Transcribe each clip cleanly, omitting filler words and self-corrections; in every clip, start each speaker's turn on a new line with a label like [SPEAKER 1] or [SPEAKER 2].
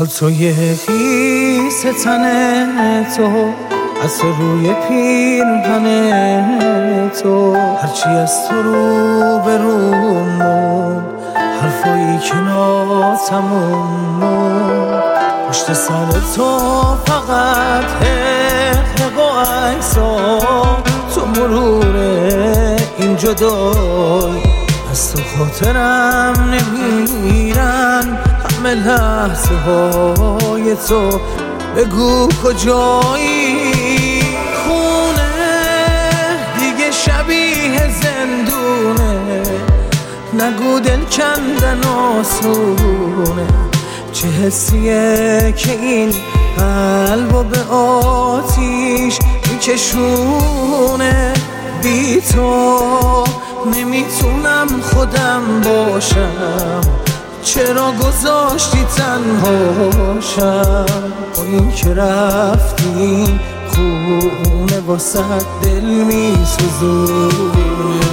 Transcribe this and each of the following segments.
[SPEAKER 1] پالتوی خیس تن تو، از روی پیرهن تو، هرچی از تو رو به روم موند، حرفایی که ناتموم موند. پشت سر تو فقط حق و عکسا، تو مرور این جدای، از تو خاطرم نمیرن همه لحظه های تو. بگو کجایی؟ خونه دیگه شبیه زندونه، نگو دل کندن آسونه. چه حسیه که این قلبو به آتیش میکشونه؟ بی تو نمیتونم خودم باشم، چرا گذاشتی تنهاشم؟ با این که رفتی خونه واسه دل میسوزونه.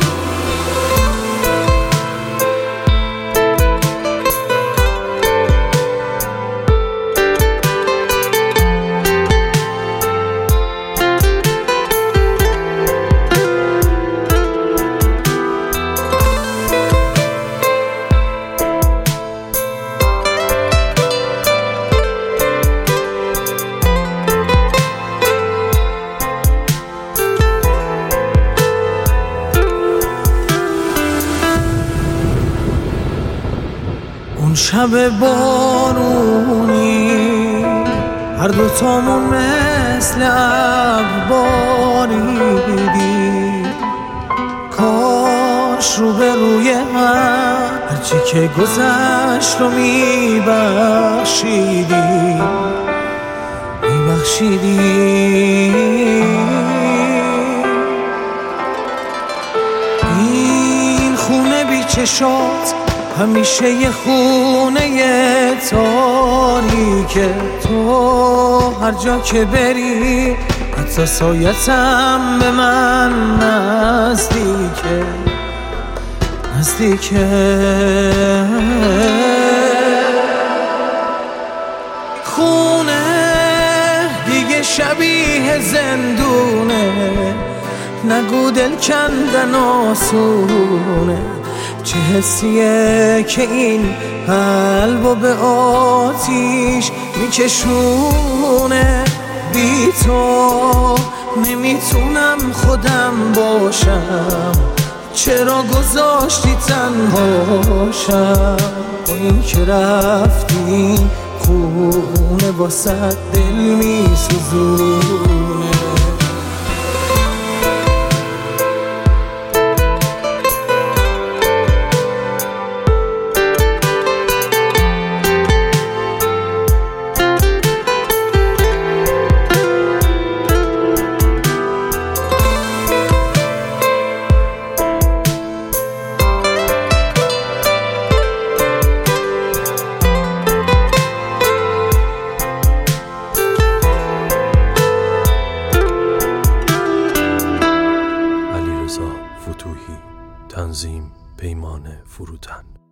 [SPEAKER 1] اون شب بارونی هر دوتامون مثل ابر باریدی، کاش رو به روی هم هرچی که گذشت رو میبخشیدی. این خونه بی چشات همیشه یه خونه تاریکه، تو هر جا که بری حتی سایتم به من نزدیکه. خونه دیگه شبیه زندونه، نگو دل کندن آسونه. چه حسیه که این قلبو به آتیش میکشونه؟ بی تو نمیتونم خودم باشم، چرا گذاشتی تنهاشم؟ با این که رفتی خونه واسه دل میسوزونه.
[SPEAKER 2] فتوحی، تنظیم پیمان فروتن.